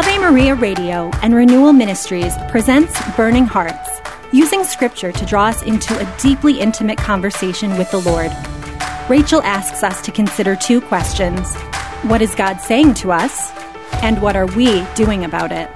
Ave Maria Radio and Renewal Ministries presents Burning Hearts, using Scripture to draw us into a deeply intimate conversation with the Lord. Rachel asks us to consider two questions. What is God saying to us? And what are we doing about it?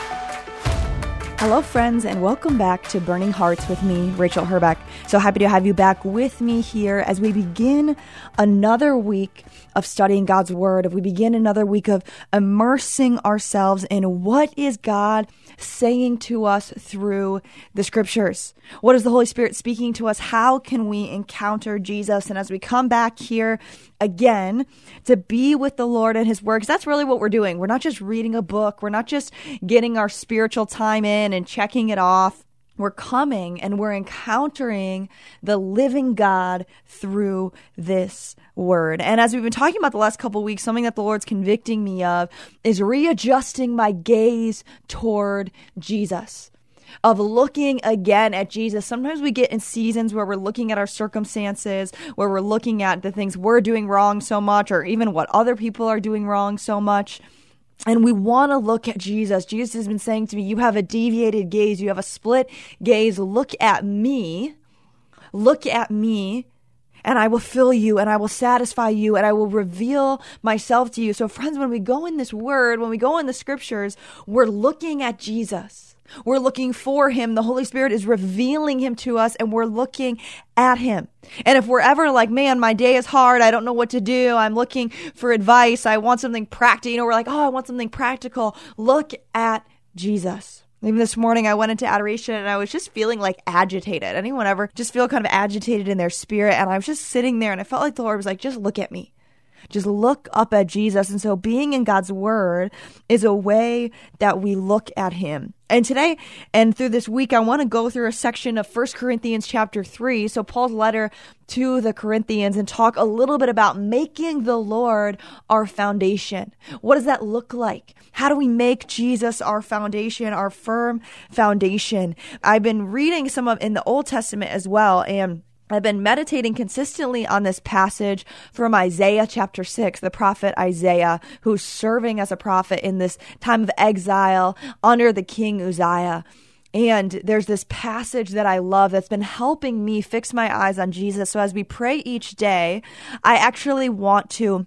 Hello, friends, and welcome back to Burning Hearts with me, Rachel Herbeck. So happy to have you back with me here as we begin another week of studying God's Word, if we begin another week of immersing ourselves in what is God saying to us through the Scriptures. What is the Holy Spirit speaking to us? How can we encounter Jesus? And as we come back here again to be with the Lord and His Word, because that's really what we're doing. We're not just reading a book. We're not just getting our spiritual time in and checking it off. We're coming and we're encountering the living God through this Word. And as we've been talking about the last couple of weeks, something that the Lord's convicting me of is readjusting my gaze toward Jesus, of looking again at Jesus. Sometimes we get in seasons where we're looking at our circumstances, where we're looking at the things we're doing wrong so much, or even what other people are doing wrong so much. And we want to look at Jesus. Jesus has been saying to me, you have a deviated gaze. You have a split gaze. Look at me. Look at me. And I will fill you, and I will satisfy you, and I will reveal myself to you. So friends, when we go in this Word, when we go in the Scriptures, we're looking at Jesus. We're looking for Him. The Holy Spirit is revealing Him to us, and we're looking at Him. And if we're ever like, man, my day is hard, I don't know what to do, I'm looking for advice, I want something practical, we're like, oh, I want something practical. Look at Jesus. Even this morning, I went into adoration and I was just feeling like agitated. Anyone ever just feel kind of agitated in their spirit? And I was just sitting there and I felt like the Lord was like, just look at me. Just look up at Jesus. And so being in God's Word is a way that we look at Him. And today and through this week, I want to go through a section of 1 Corinthians chapter 3. So Paul's letter to the Corinthians, and talk a little bit about making the Lord our foundation. What does that look like? How do we make Jesus our foundation, our firm foundation? I've been reading some of in the Old Testament as well, and I've been meditating consistently on this passage from Isaiah chapter 6, the prophet Isaiah, who's serving as a prophet in this time of exile under the king Uzziah. And there's this passage that I love that's been helping me fix my eyes on Jesus. So as we pray each day, I want to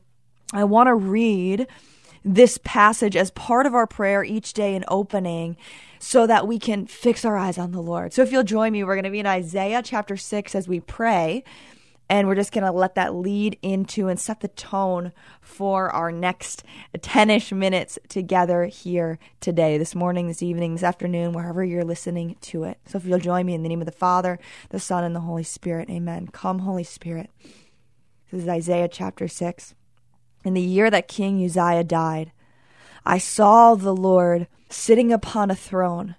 read this passage as part of our prayer each day in opening, so that we can fix our eyes on the Lord. So if you'll join me, we're going to be in Isaiah chapter 6 as we pray, and we're just going to let that lead into and set the tone for our next 10-ish minutes together here today, this morning, this evening, this afternoon, wherever you're listening to it. So if you'll join me in the name of the Father, the Son, and the Holy Spirit, amen. Come, Holy Spirit. This is Isaiah chapter 6. In the year that King Uzziah died, I saw the Lord sitting upon a throne,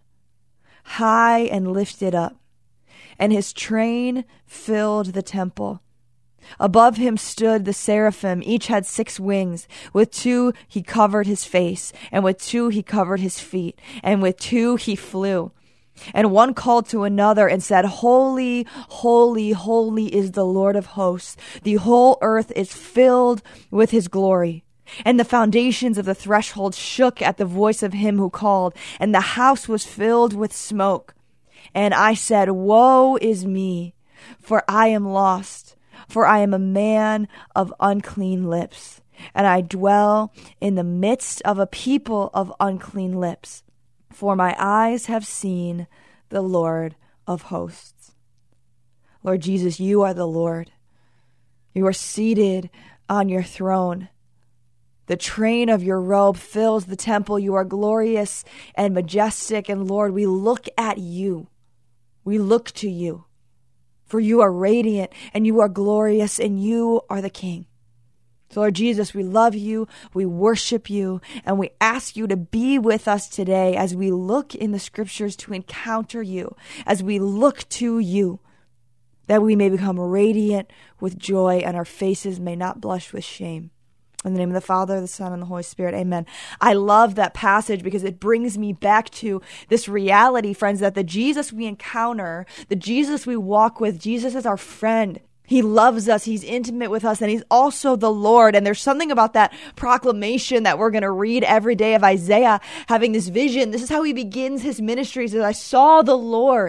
high and lifted up, and His train filled the temple. Above Him stood the seraphim. Each had 6 wings. With 2 He covered His face, and with 2 He covered His feet, and with 2 He flew. And one called to another and said, Holy, holy, holy is the Lord of hosts. The whole earth is filled with His glory. And the foundations of the threshold shook at the voice of Him who called, and the house was filled with smoke. And I said, Woe is me, for I am lost, for I am a man of unclean lips, and I dwell in the midst of a people of unclean lips, for my eyes have seen the Lord of hosts. Lord Jesus, you are the Lord. You are seated on your throne. The train of your robe fills the temple. You are glorious and majestic. And Lord, we look at you. We look to you. For you are radiant and you are glorious and you are the King. So Lord Jesus, we love you, we worship you, and we ask you to be with us today as we look in the Scriptures to encounter you, as we look to you, that we may become radiant with joy and our faces may not blush with shame. In the name of the Father, the Son, and the Holy Spirit, amen. I love that passage because it brings me back to this reality, friends, that the Jesus we encounter, the Jesus we walk with, Jesus is our friend. He loves us. He's intimate with us, and he's also the Lord. And there's something about that proclamation that we're going to read every day of Isaiah, having this vision. This is how he begins his ministry. He says, I saw the Lord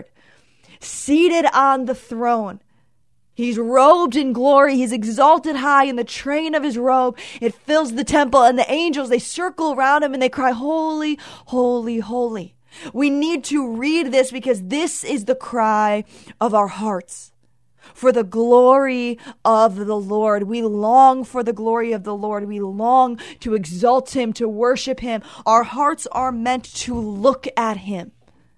seated on the throne. He's robed in glory. He's exalted high in the train of his robe. It fills the temple, and the angels, they circle around him and they cry, holy, holy, holy. We need to read this because this is the cry of our hearts. For the glory of the Lord. We long for the glory of the Lord. We long to exalt him, to worship him. Our hearts are meant to look at him.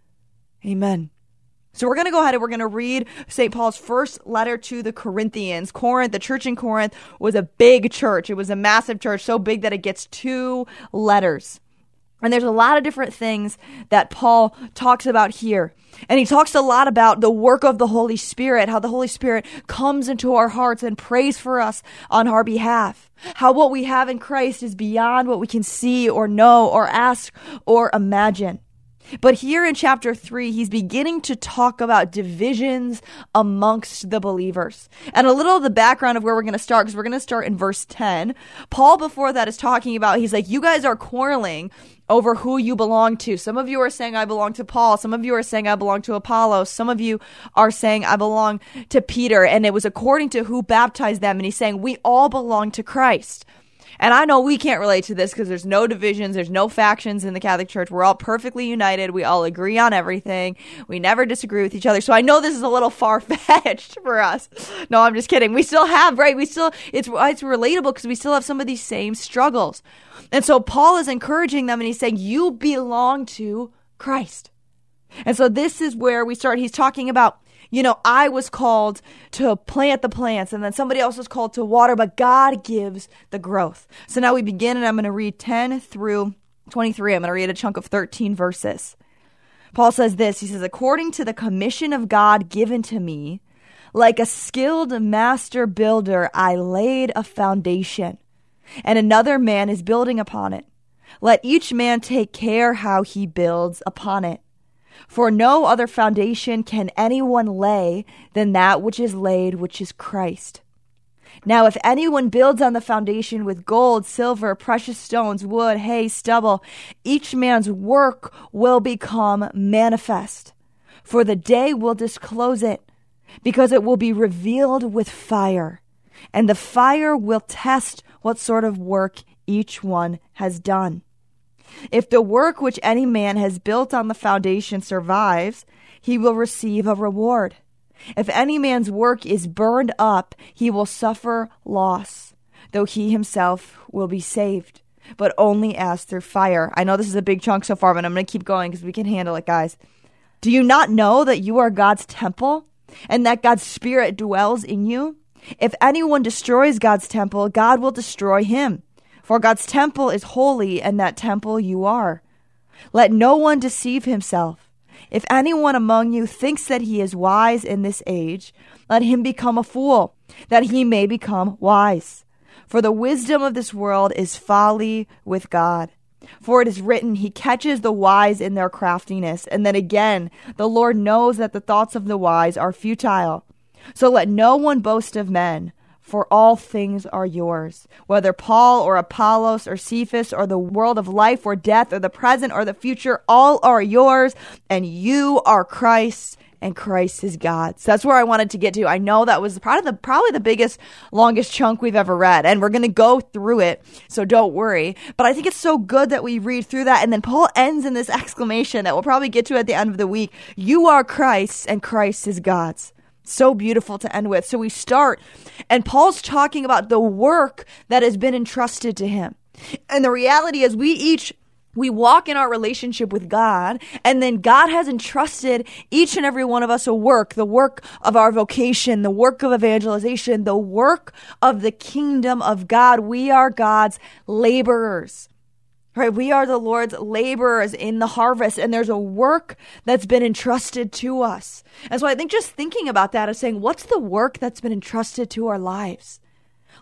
Amen. So we're going to go ahead and we're going to read St. Paul's first letter to the Corinthians. Corinth, the church in Corinth was a big church. It was a massive church, so big that it gets 2 letters. And there's a lot of different things that Paul talks about here. And he talks a lot about the work of the Holy Spirit, how the Holy Spirit comes into our hearts and prays for us on our behalf. How what we have in Christ is beyond what we can see or know or ask or imagine. But here in chapter 3, he's beginning to talk about divisions amongst the believers. And a little of the background of where we're going to start, because we're going to start in verse 10. Paul, before that, is talking about, he's like, you guys are quarreling over who you belong to. Some of you are saying, I belong to Paul. Some of you are saying, I belong to Apollos. Some of you are saying, I belong to Peter. And it was according to who baptized them. And he's saying, we all belong to Christ. And I know we can't relate to this because there's no divisions, there's no factions in the Catholic Church. We're all perfectly united. We all agree on everything. We never disagree with each other. So I know this is a little far-fetched for us. No, I'm just kidding. We still have, right? It's relatable because we still have some of these same struggles. And so Paul is encouraging them and he's saying, you belong to Christ. And so this is where we start. He's talking about, I was called to plant the plants and then somebody else was called to water, but God gives the growth. So now we begin and I'm going to read 10 through 23. I'm going to read a chunk of 13 verses. Paul says this, he says, according to the commission of God given to me, like a skilled master builder, I laid a foundation and another man is building upon it. Let each man take care how he builds upon it. For no other foundation can anyone lay than that which is laid, which is Christ. Now, if anyone builds on the foundation with gold, silver, precious stones, wood, hay, stubble, each man's work will become manifest. For the day will disclose it, because it will be revealed with fire. And the fire will test what sort of work each one has done. If the work which any man has built on the foundation survives, he will receive a reward. If any man's work is burned up, he will suffer loss, though he himself will be saved, but only as through fire. I know this is a big chunk so far, but I'm going to keep going because we can handle it, guys. Do you not know that you are God's temple and that God's Spirit dwells in you? If anyone destroys God's temple, God will destroy him. For God's temple is holy, and that temple you are. Let no one deceive himself. If anyone among you thinks that he is wise in this age, let him become a fool, that he may become wise. For the wisdom of this world is folly with God. For it is written, he catches the wise in their craftiness. And then again, the Lord knows that the thoughts of the wise are futile. So let no one boast of men. For all things are yours, whether Paul or Apollos or Cephas or the world of life or death or the present or the future, all are yours, and you are Christ, and Christ is God. So that's where I wanted to get to. I know that was probably the biggest, longest chunk we've ever read, and we're going to go through it, so don't worry. But I think it's so good that we read through that, and then Paul ends in this exclamation that we'll probably get to at the end of the week. You are Christ, and Christ is God's. So beautiful to end with. So we start, and Paul's talking about the work that has been entrusted to him. And the reality is we walk in our relationship with God, and then God has entrusted each and every one of us a work, the work of our vocation, the work of evangelization, the work of the kingdom of God. We are God's laborers. Right, we are the Lord's laborers in the harvest, and there's a work that's been entrusted to us. And so I think just thinking about that is saying, what's the work that's been entrusted to our lives?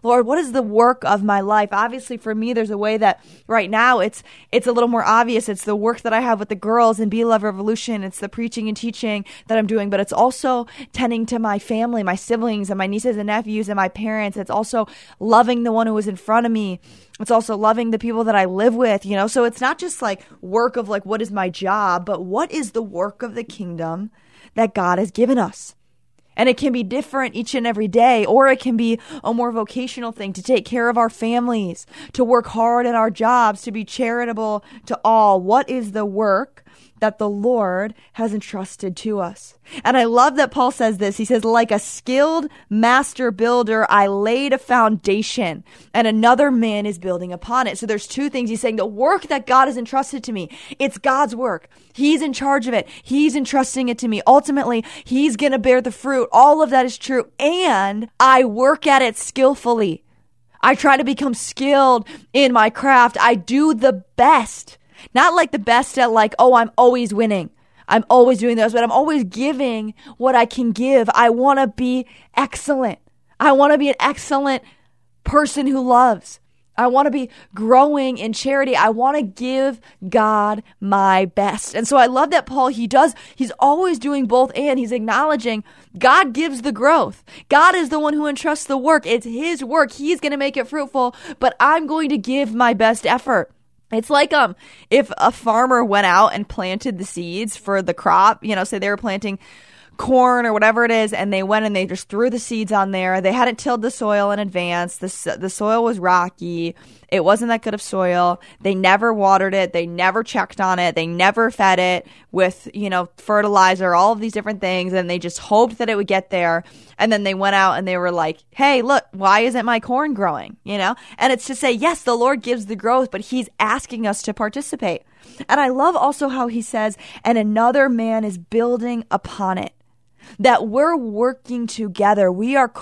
Lord, what is the work of my life? Obviously, for me, there's a way that right now it's a little more obvious. It's the work that I have with the girls in Be Love Revolution. It's the preaching and teaching that I'm doing, but it's also tending to my family, my siblings and my nieces and nephews and my parents. It's also loving the one who was in front of me. It's also loving the people that I live with, So it's not just like work of like, what is my job, but what is the work of the kingdom that God has given us? And it can be different each and every day, or it can be a more vocational thing to take care of our families, to work hard at our jobs, to be charitable to all. What is the work that the Lord has entrusted to us? And I love that Paul says this. He says, like a skilled master builder, I laid a foundation and another man is building upon it. So there's two things. He's saying the work that God has entrusted to me, it's God's work. He's in charge of it. He's entrusting it to me. Ultimately, he's going to bear the fruit. All of that is true. And I work at it skillfully. I try to become skilled in my craft. I do the best. Not like the best at like, oh, I'm always winning. I'm always doing this, but I'm always giving what I can give. I want to be excellent. I want to be an excellent person who loves. I want to be growing in charity. I want to give God my best. And so I love that Paul, he's always doing both, and he's acknowledging God gives the growth. God is the one who entrusts the work. It's his work. He's going to make it fruitful, but I'm going to give my best effort. It's like if a farmer went out and planted the seeds for the crop, say they were planting corn or whatever it is, and they went and they just threw the seeds on there. They hadn't tilled the soil in advance. The soil was rocky. It wasn't that good of soil. They never watered it. They never checked on it. They never fed it with, fertilizer, all of these different things. And they just hoped that it would get there. And then they went out and they were like, hey, look, why isn't my corn growing? And it's to say, yes, the Lord gives the growth, but he's asking us to participate. And I love also how he says, and another man is building upon it. That we're working together. We are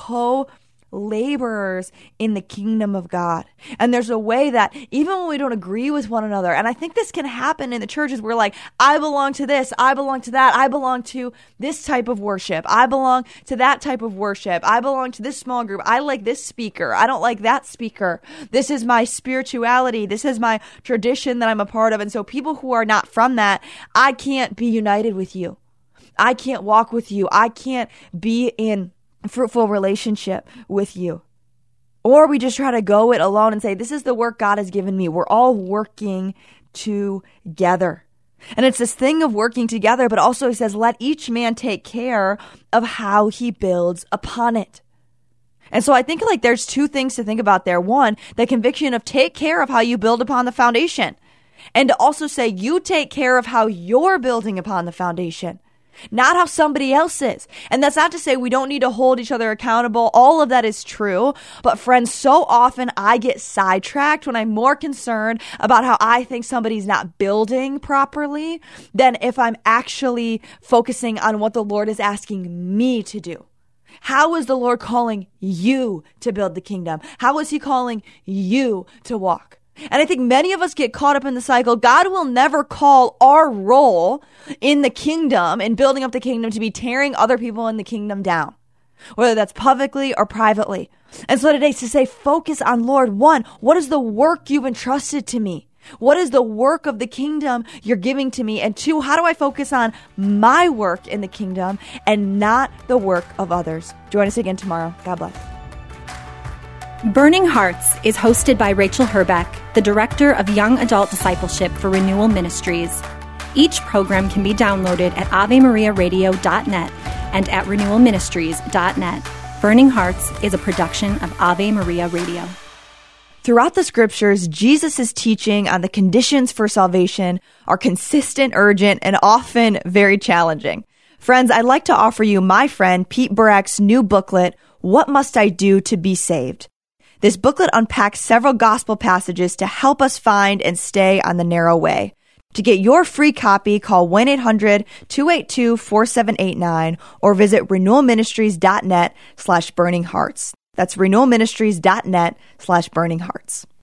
co-laborers in the kingdom of God. And there's a way that even when we don't agree with one another, and I think this can happen in the churches, we're like, I belong to this, I belong to that, I belong to this type of worship, I belong to that type of worship, I belong to this small group, I like this speaker, I don't like that speaker, this is my spirituality, this is my tradition that I'm a part of. And so people who are not from that, I can't be united with you. I can't walk with you. I can't be in a fruitful relationship with you. Or we just try to go it alone and say, this is the work God has given me. We're all working together. And it's this thing of working together, but also he says, let each man take care of how he builds upon it. And so I think like there's two things to think about there. One, the conviction of take care of how you build upon the foundation. And to also say you take care of how you're building upon the foundation. Not how somebody else is. And that's not to say we don't need to hold each other accountable. All of that is true. But friends, so often I get sidetracked when I'm more concerned about how I think somebody's not building properly than if I'm actually focusing on what the Lord is asking me to do. How is the Lord calling you to build the kingdom? How is he calling you to walk? And I think many of us get caught up in the cycle. God will never call our role in the kingdom and building up the kingdom to be tearing other people in the kingdom down, whether that's publicly or privately. And so today to say, focus on Lord, one, what is the work you've entrusted to me? What is the work of the kingdom you're giving to me? And two, how do I focus on my work in the kingdom and not the work of others? Join us again tomorrow. God bless. Burning Hearts is hosted by Rachel Herbeck, the Director of Young Adult Discipleship for Renewal Ministries. Each program can be downloaded at AveMariaRadio.net and at RenewalMinistries.net. Burning Hearts is a production of Ave Maria Radio. Throughout the scriptures, Jesus' teaching on the conditions for salvation are consistent, urgent, and often very challenging. Friends, I'd like to offer you my friend Pete Burak's new booklet, What Must I Do to Be Saved? This booklet unpacks several gospel passages to help us find and stay on the narrow way. To get your free copy, call 1-800-282-4789 or visit renewalministries.net/burninghearts. That's renewalministries.net/burninghearts.